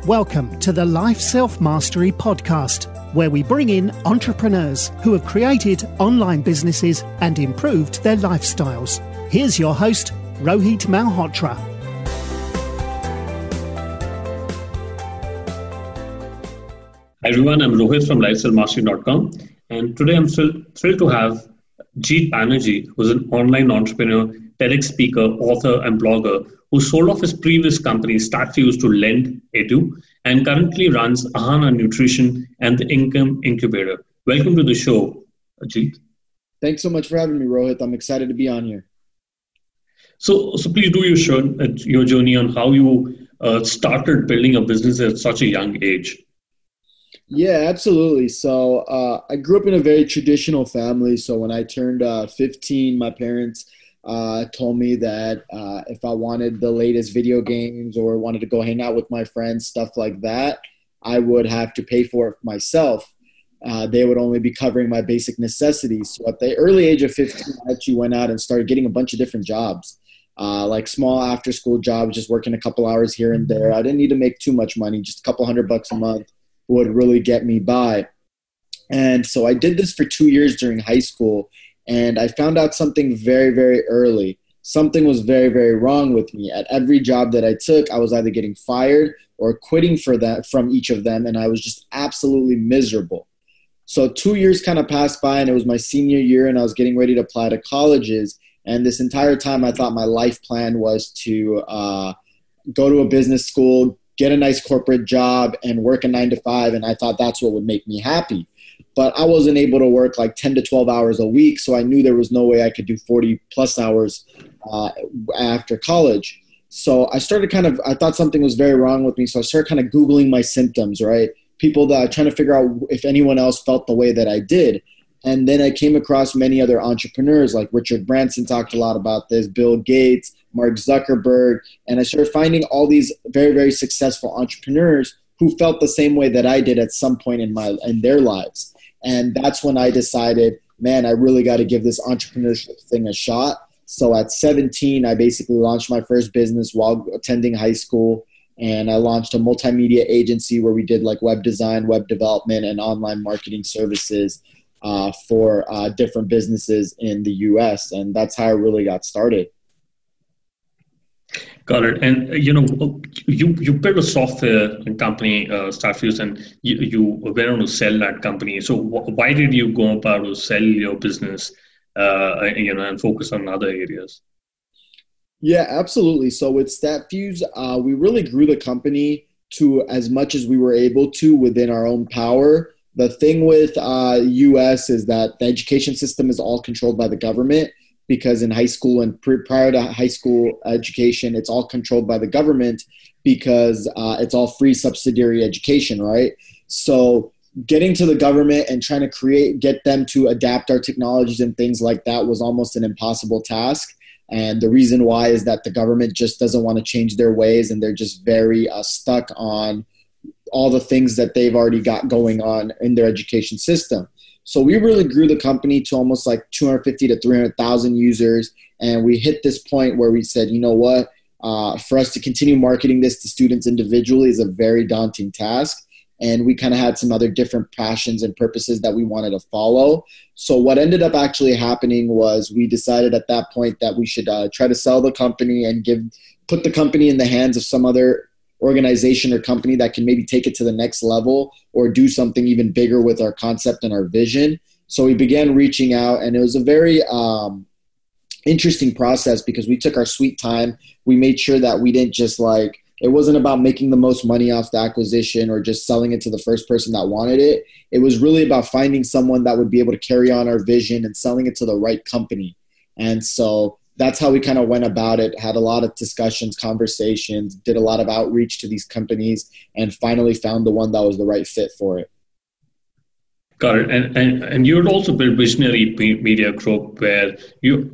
Welcome to the Life Self-Mastery Podcast, where we bring in entrepreneurs who have created online businesses and improved their lifestyles. Here's your host, Rohit Malhotra. Hi everyone, I'm Rohit from LifeStylemastery.com, and today I'm thrilled to have Jeet Banerjee, who's an online entrepreneur, TEDx speaker, author, and blogger who sold off his previous company, StatFuse, to Lend Edu, and currently runs Ahana Nutrition and the Income Incubator. Welcome to the show, Jeet. Thanks so much for having me, Rohit. I'm excited to be on here. So please do your journey on how you started building a business at such a young age. Yeah, absolutely. So I grew up in a very traditional family. So when I turned 15, my parents told me that if I wanted the latest video games or wanted to go hang out with my friends, stuff like that, I would have to pay for it myself. They would only be covering my basic necessities. So at the early age of 15, I actually went out and started getting a bunch of different jobs, like small after-school jobs, just working a couple hours here and there. I didn't need to make too much money, just a couple $100 a month would really get me by. And so I did this for 2 years during high school, and I found out something very, very early. Something was very, very wrong with me. At every job that I took, I was either getting fired or quitting from each of them, and I was just absolutely miserable. So 2 years kind of passed by, and it was my senior year, and I was getting ready to apply to colleges. And this entire time, I thought my life plan was to go to a business school, get a nice corporate job, and work a 9-to-5, and I thought that's what would make me happy. But I wasn't able to work like 10 to 12 hours a week, so I knew there was no way I could do 40-plus hours after college. So I thought something was very wrong with me, so I started kind of Googling my symptoms, right? People that trying to figure out if anyone else felt the way that I did. And then I came across many other entrepreneurs, like Richard Branson talked a lot about this, Bill Gates, Mark Zuckerberg, and I started finding all these very, very successful entrepreneurs who felt the same way that I did at some point in their lives. And that's when I decided, man, I really got to give this entrepreneurship thing a shot. So at 17, I basically launched my first business while attending high school, and I launched a multimedia agency where we did like web design, web development, and online marketing services for different businesses in the US. And that's how I really got started. Got it. And, you built a software company, StatFuse, and you went on to sell that company. So why did you go about to sell your business, and focus on other areas? Yeah, absolutely. So with StatFuse, we really grew the company to as much as we were able to within our own power. The thing with US is that the education system is all controlled by the government, because in high school and prior to high school education, it's all controlled by the government because it's all free subsidiary education, right? So getting to the government and trying to get them to adapt our technologies and things like that was almost an impossible task. And the reason why is that the government just doesn't want to change their ways, and they're just very stuck on all the things that they've already got going on in their education system. So we really grew the company to almost like 250 to 300,000 users. And we hit this point where we said, you know what, for us to continue marketing this to students individually is a very daunting task. And we kind of had some other different passions and purposes that we wanted to follow. So what ended up actually happening was we decided at that point that we should try to sell the company and put the company in the hands of some other organization or company that can maybe take it to the next level or do something even bigger with our concept and our vision. So we began reaching out, and it was a very interesting process because we took our sweet time. We made sure that we didn't just it wasn't about making the most money off the acquisition or just selling it to the first person that wanted it. It was really about finding someone that would be able to carry on our vision and selling it to the right company. And so that's how we kind of went about it, had a lot of discussions, conversations, did a lot of outreach to these companies, and finally found the one that was the right fit for it. Got it. And you would also build Visionary Media Group, where you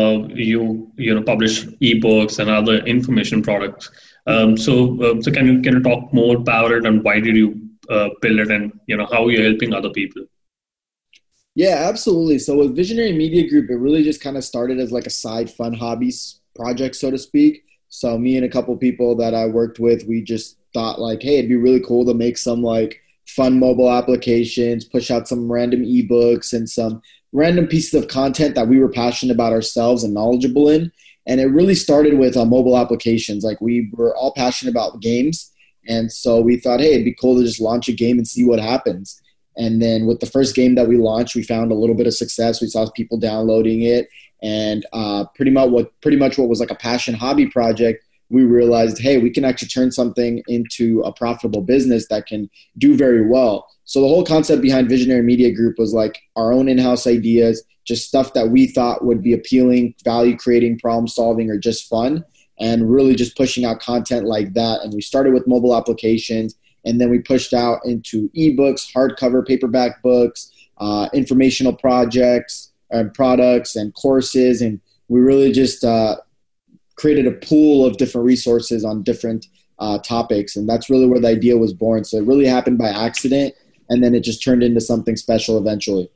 publish ebooks and other information products. So can you talk more about it, and why did you build it, and how you're helping other people? Yeah, absolutely. So with Visionary Media Group, it really just kind of started as like a side fun hobbies project, so to speak. So me and a couple people that I worked with, we just thought like, hey, it'd be really cool to make some like fun mobile applications, push out some random ebooks and some random pieces of content that we were passionate about ourselves and knowledgeable in. And it really started with mobile applications. Like we were all passionate about games. And so we thought, hey, it'd be cool to just launch a game and see what happens. And then with the first game that we launched, we found a little bit of success. We saw people downloading it. And pretty much what was like a passion hobby project, we realized, hey, we can actually turn something into a profitable business that can do very well. So the whole concept behind Visionary Media Group was like our own in-house ideas, just stuff that we thought would be appealing, value creating, problem solving, or just fun, and really just pushing out content like that. And we started with mobile applications, and then we pushed out into ebooks, hardcover, paperback books, informational projects and products and courses. And we really just created a pool of different resources on different topics. And that's really where the idea was born. So it really happened by accident, and then it just turned into something special eventually.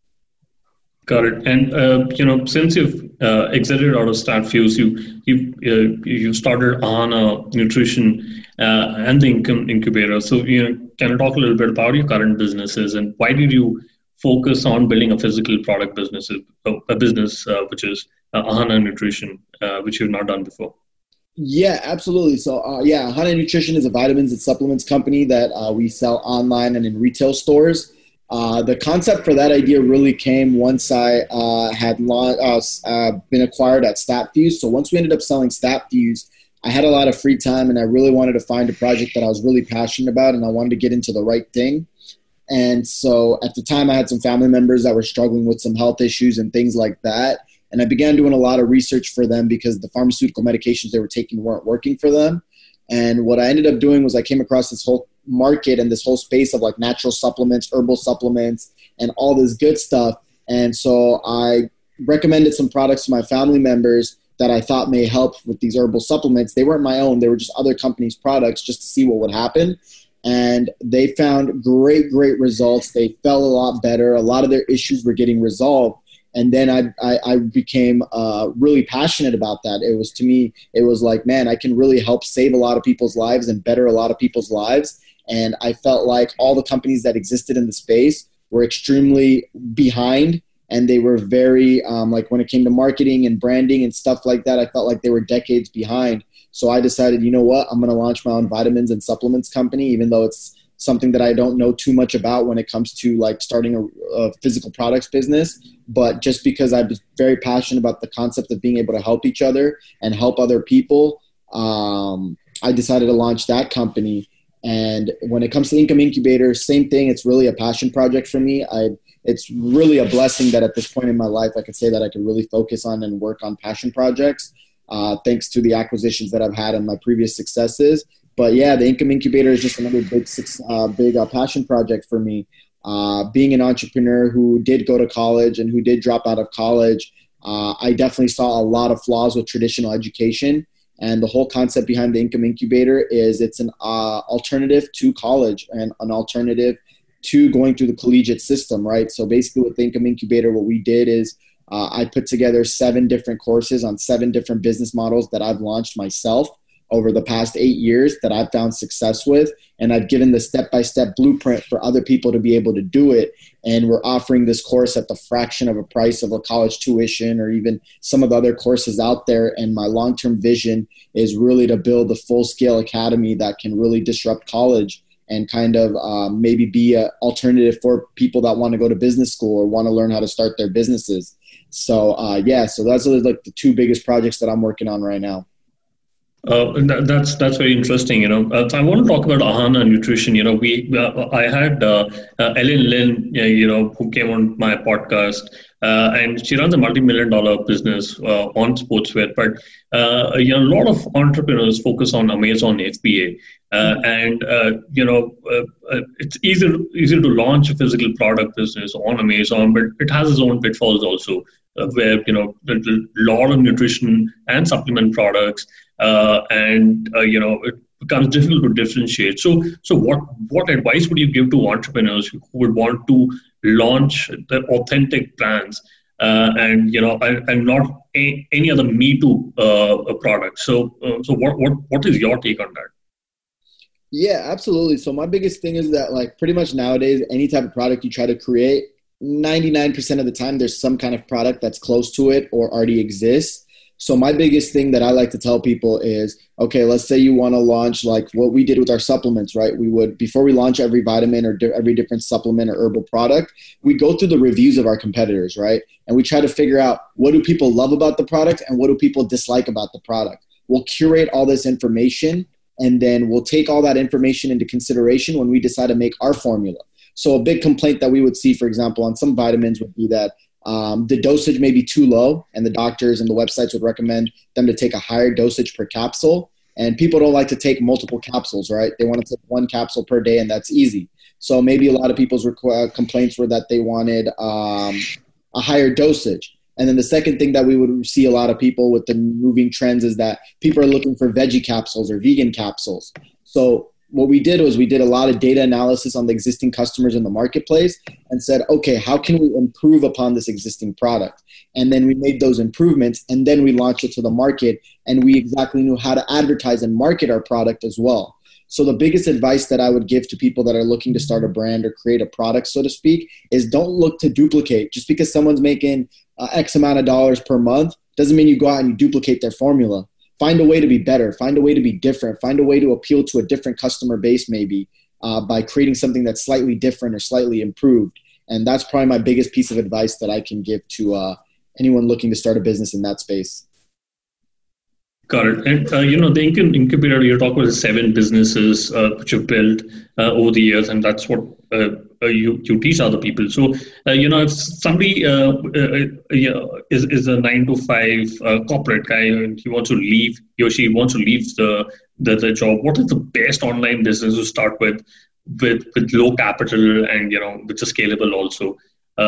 Got it. And since you've exited out of StatFuse, you started on nutrition and the income incubator. So can you talk a little bit about your current businesses and why did you focus on building a physical product business, a business which is Ahana Nutrition, which you've not done before? Yeah, absolutely. So Ahana Nutrition is a vitamins and supplements company that we sell online and in retail stores. The concept for that idea really came once I had been acquired at StatFuse. So once we ended up selling StatFuse, I had a lot of free time and I really wanted to find a project that I was really passionate about, and I wanted to get into the right thing. And so at the time I had some family members that were struggling with some health issues and things like that. And I began doing a lot of research for them because the pharmaceutical medications they were taking weren't working for them. And what I ended up doing was I came across this whole market and this whole space of like natural supplements, herbal supplements, and all this good stuff. And so I recommended some products to my family members that I thought may help with these herbal supplements. They weren't my own. They were just other companies' products just to see what would happen. And they found great results. They felt a lot better. A lot of their issues were getting resolved. And then I became really passionate about that. It was like, man, I can really help save a lot of people's lives and better a lot of people's lives. And I felt like all the companies that existed in the space were extremely behind, and they were very, like when it came to marketing and branding and stuff like that, I felt like they were decades behind. So I decided, you know what, I'm going to launch my own vitamins and supplements company, even though it's something that I don't know too much about when it comes to like starting a physical products business. But just because I was very passionate about the concept of being able to help each other and help other people, I decided to launch that company. And when it comes to Income Incubator, same thing. It's really a passion project for me. It's really a blessing that at this point in my life, I could say that I could really focus on and work on passion projects, thanks to the acquisitions that I've had and my previous successes. But yeah, the Income Incubator is just another big passion project for me. Being an entrepreneur who did go to college and who did drop out of college, I definitely saw a lot of flaws with traditional education. And the whole concept behind the Income Incubator is it's an alternative to college and an alternative to going through the collegiate system, right? So basically with the Income Incubator, what we did is I put together 7 different courses on 7 different business models that I've launched myself over the past 8 years that I've found success with. And I've given the step-by-step blueprint for other people to be able to do it. And we're offering this course at the fraction of a price of a college tuition or even some of the other courses out there. And my long-term vision is really to build a full-scale academy that can really disrupt college and kind of maybe be an alternative for people that want to go to business school or want to learn how to start their businesses. So so that's like the 2 biggest projects that I'm working on right now. That's very interesting. So I want to talk about Ahana Nutrition. I had Ellen Lin, who came on my podcast, and she runs a multi-million-dollar business on sportswear. But a lot of entrepreneurs focus on Amazon FBA, and it's easier to launch a physical product business on Amazon, but it has its own pitfalls also, where there's a lot of nutrition and supplement products. It becomes difficult to differentiate. So what advice would you give to entrepreneurs who would want to launch their authentic brands and and not any other Me Too product. So what is your take on that? Yeah, absolutely. So my biggest thing is that like pretty much nowadays, any type of product you try to create, 99% of the time there's some kind of product that's close to it or already exists. So my biggest thing that I like to tell people is, okay, let's say you want to launch like what we did with our supplements, right? We would, before we launch every vitamin or every different supplement or herbal product, we go through the reviews of our competitors, right? And we try to figure out what do people love about the product and what do people dislike about the product. We'll curate all this information, and then we'll take all that information into consideration when we decide to make our formula. So a big complaint that we would see, for example, on some vitamins would be that the dosage may be too low, and the doctors and the websites would recommend them to take a higher dosage per capsule. And people don't like to take multiple capsules, right? They want to take one capsule per day, and that's easy. So maybe a lot of people's complaints were that they wanted a higher dosage. And then the second thing that we would see a lot of people with the moving trends is that people are looking for veggie capsules or vegan capsules. So what we did was we did a lot of data analysis on the existing customers in the marketplace and said, okay, how can we improve upon this existing product? And then we made those improvements, and then we launched it to the market, and we exactly knew how to advertise and market our product as well. So the biggest advice that I would give to people that are looking to start a brand or create a product, so to speak, is don't look to duplicate. Just because someone's making X amount of dollars per month doesn't mean you go out and you duplicate their formula. Find a way to be better. Find a way to be different. Find a way to appeal to a different customer base maybe by creating something that's slightly different or slightly improved. And that's probably my biggest piece of advice that I can give to anyone looking to start a business in that space. Got it. And, the incubator, you're talking about 7 businesses which you've built over the years, and that's what you teach other people. So, if somebody is a 9 to 5 corporate guy and he or she wants to leave the job, what is the best online business to start with low capital and, which is scalable also?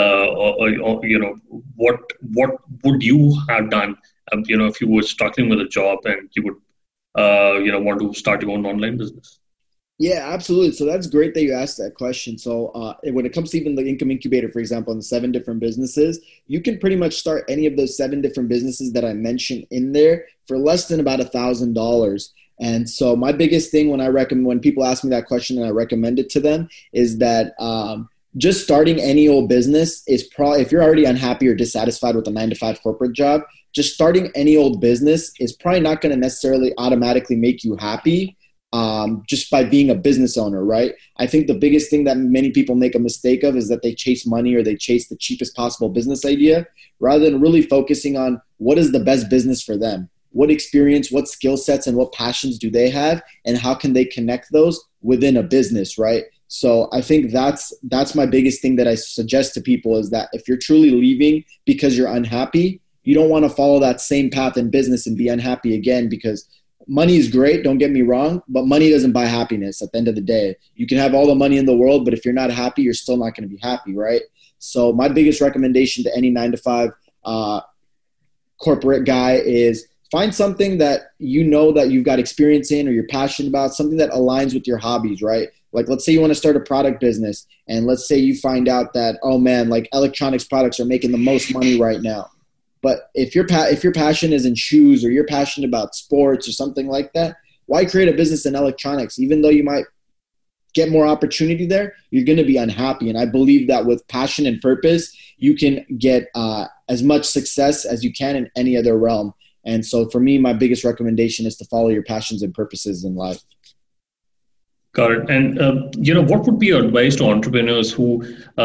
What would you have done? If you were struggling with a job and you would, want to start your own online business? Yeah, absolutely. So that's great that you asked that question. So when it comes to even the Income Incubator, for example, and the 7 different businesses, you can pretty much start any of those 7 different businesses that I mentioned in there for less than about $1,000. And so my biggest thing when people ask me that question and I recommend it to them is that just starting any old business is probably, if you're already unhappy or dissatisfied with a 9 to 5 corporate job, just starting any old business is probably not going to necessarily automatically make you happy just by being a business owner, right? I think the biggest thing that many people make a mistake of is that they chase money or they chase the cheapest possible business idea rather than really focusing on what is the best business for them. What experience, what skill sets, and what passions do they have, and how can they connect those within a business, right? So I think that's my biggest thing that I suggest to people is that if you're truly leaving because you're unhappy, you don't want to follow that same path in business and be unhappy again, because money is great, don't get me wrong, but money doesn't buy happiness at the end of the day. You can have all the money in the world, but if you're not happy, you're still not going to be happy, right? So my biggest recommendation to any 9 to 5 corporate guy is find something that you know that you've got experience in or you're passionate about, something that aligns with your hobbies, right? Like let's say you want to start a product business and let's say you find out that, oh man, like electronics products are making the most money right now. But if your passion is in shoes or you're passionate about sports or something like that, why create a business in electronics? Even though you might get more opportunity there, you're going to be unhappy. And I believe that with passion and purpose, you can get as much success as you can in any other realm. And so for me, my biggest recommendation is to follow your passions and purposes in life. Got it. And, what would be your advice to entrepreneurs who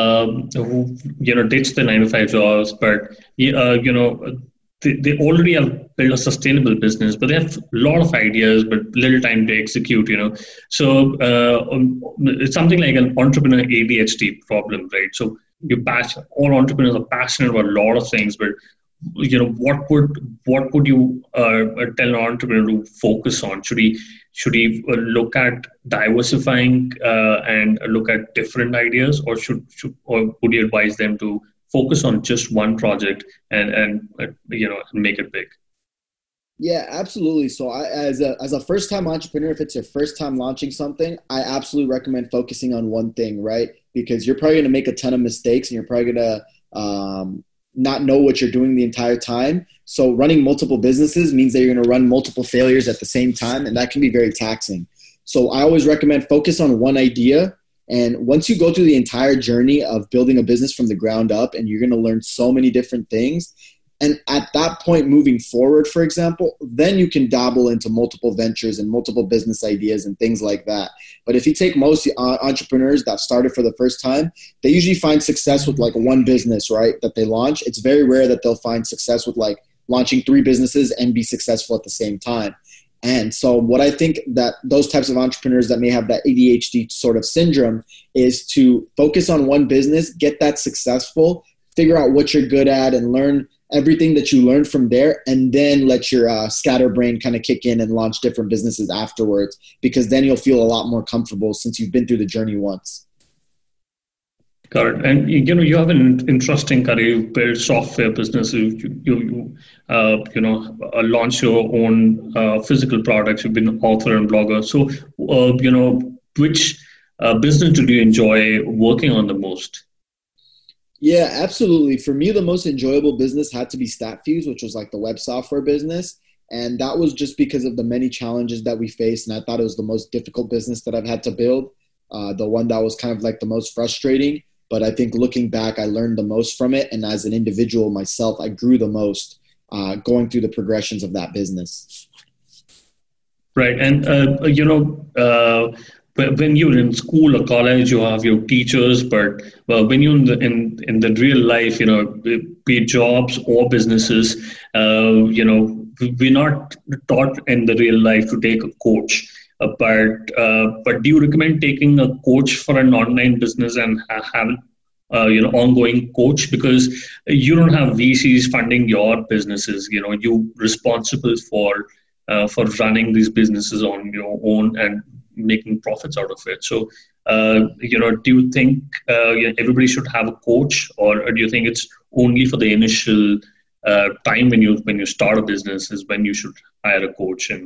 ditch the 9 to 5 jobs, but, they already have built a sustainable business, but they have a lot of ideas, but little time to execute, So it's something like an entrepreneur ADHD problem, right? So all entrepreneurs are passionate about a lot of things, but what would you tell an entrepreneur to focus on? Should he look at diversifying and look at different ideas, or or would you advise them to focus on just one project and make it big? Yeah, absolutely. So as a first-time entrepreneur, if it's your first time launching something, I absolutely recommend focusing on one thing, right? Because you're probably going to make a ton of mistakes and you're probably going to not know what you're doing the entire time. So running multiple businesses means that you're going to run multiple failures at the same time, and that can be very taxing. So I always recommend focus on one idea. And once you go through the entire journey of building a business from the ground up, and you're going to learn so many different things. And at that point, moving forward, for example, then you can dabble into multiple ventures and multiple business ideas and things like that. But if you take most entrepreneurs that started for the first time, they usually find success with like one business, right, that they launch. It's very rare that they'll find success with like launching 3 businesses and be successful at the same time. And so what I think that those types of entrepreneurs that may have that ADHD sort of syndrome is to focus on one business, get that successful, figure out what you're good at, and learn everything that you learned from there, and then let your scatterbrain kind of kick in and launch different businesses afterwards, because then you'll feel a lot more comfortable since you've been through the journey once. Got it. And you have an interesting career. You build software businesses. You launch your own physical products. You've been an author and blogger. So, which business do you enjoy working on the most? Yeah, absolutely. For me, the most enjoyable business had to be StatFuse, which was like the web software business. And that was just because of the many challenges that we faced. And I thought it was the most difficult business that I've had to build, the one that was kind of like the most frustrating. But I think looking back, I learned the most from it. And as an individual myself, I grew the most going through the progressions of that business. Right. And, when you're in school or college, you have your teachers, but when you're in the real life, be it jobs or businesses, we're not taught in the real life to take a coach. But do you recommend taking a coach for an online business and have ongoing coach, because you don't have VCs funding your businesses? You're responsible for running these businesses on your own and making profits out of it. So, do you think everybody should have a coach, or do you think it's only for the initial time when you start a business is when you should hire a coach? And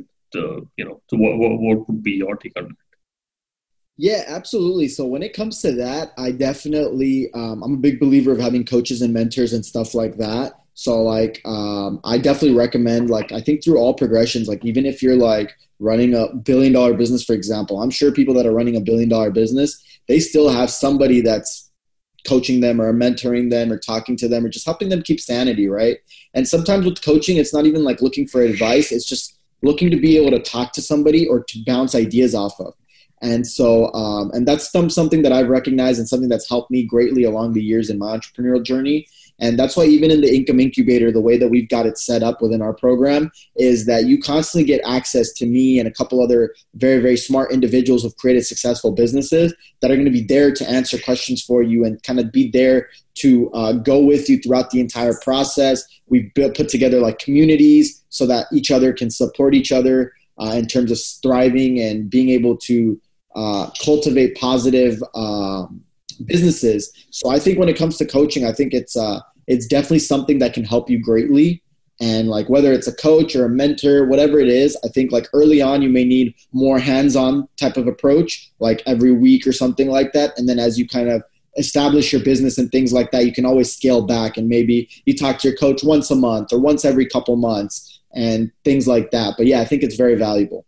what would be your take on that? Yeah, absolutely. So when it comes to that, I definitely, I'm a big believer of having coaches and mentors and stuff like that. So I definitely recommend, I think through all progressions, even if you're running a $1 billion business, for example, I'm sure people that are running a $1 billion business, they still have somebody that's coaching them or mentoring them or talking to them or just helping them keep sanity, right? And sometimes with coaching, it's not even looking for advice. It's just looking to be able to talk to somebody or to bounce ideas off of. And so, and that's something that I've recognized and something that's helped me greatly along the years in my entrepreneurial journey. And that's why even in the Income Incubator, the way that we've got it set up within our program is that you constantly get access to me and a couple other very, very smart individuals who've created successful businesses that are going to be there to answer questions for you and kind of be there to go with you throughout the entire process. We've put together communities so that each other can support each other in terms of thriving and being able to cultivate positive businesses. So I think when it comes to coaching, I think it's definitely something that can help you greatly. And whether it's a coach or a mentor, whatever it is, I think early on you may need more hands-on type of approach, every week or something like that. And then as you kind of establish your business and things like that, you can always scale back and maybe you talk to your coach once a month or once every couple months and things like that. But yeah, I think it's very valuable.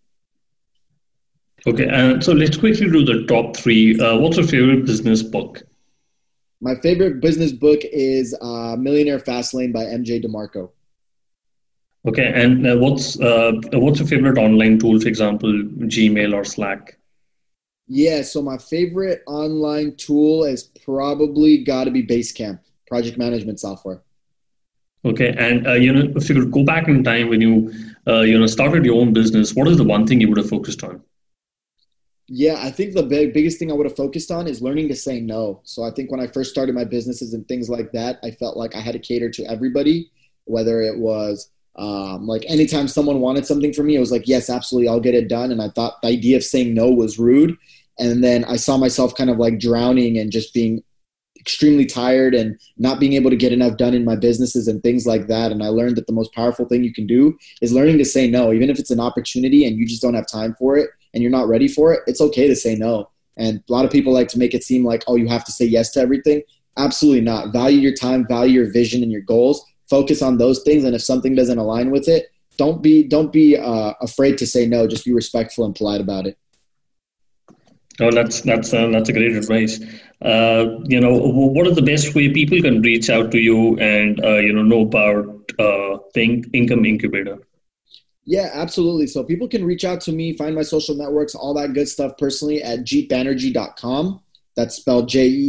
Okay, so let's quickly do the top 3. What's your favorite business book? My favorite business book is Millionaire Fastlane by MJ DeMarco. Okay, and what's your favorite online tool, for example, Gmail or Slack? Yeah, so my favorite online tool is probably got to be Basecamp, project management software. Okay, and if you could go back in time when you started your own business, what is the one thing you would have focused on? Yeah, I think the biggest thing I would have focused on is learning to say no. So I think when I first started my businesses and things like that, I felt like I had to cater to everybody, whether it was anytime someone wanted something from me, it was yes, absolutely, I'll get it done. And I thought the idea of saying no was rude. And then I saw myself kind of drowning and just being extremely tired and not being able to get enough done in my businesses and things like that. And I learned that the most powerful thing you can do is learning to say no, even if it's an opportunity and you just don't have time for it and you're not ready for it. It's okay to say no. And a lot of people like to make it seem like, oh, you have to say yes to everything. Absolutely not. Value your time, value your vision and your goals. Focus on those things. And if something doesn't align with it, don't be afraid to say no. Just be respectful and polite about it. Oh, that's a great advice. What is the best way people can reach out to you and know about the Income Incubator? Yeah, absolutely. So people can reach out to me, find my social networks, all that good stuff personally at jeetbanerjee.com. That's spelled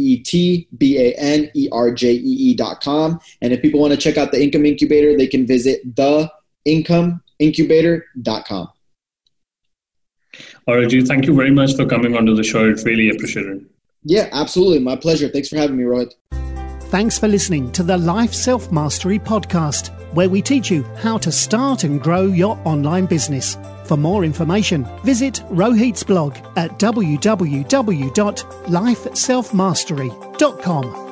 JeetBanerjee.com. And if people want to check out the Income Incubator, they can visit theincomeincubator.com. All right, Jeet, thank you very much for coming onto the show. It's really appreciated. Yeah, absolutely. My pleasure. Thanks for having me, Rohit. Thanks for listening to the Life Self-Mastery podcast, where we teach you how to start and grow your online business. For more information, visit Rohit's blog at www.lifeselfmastery.com.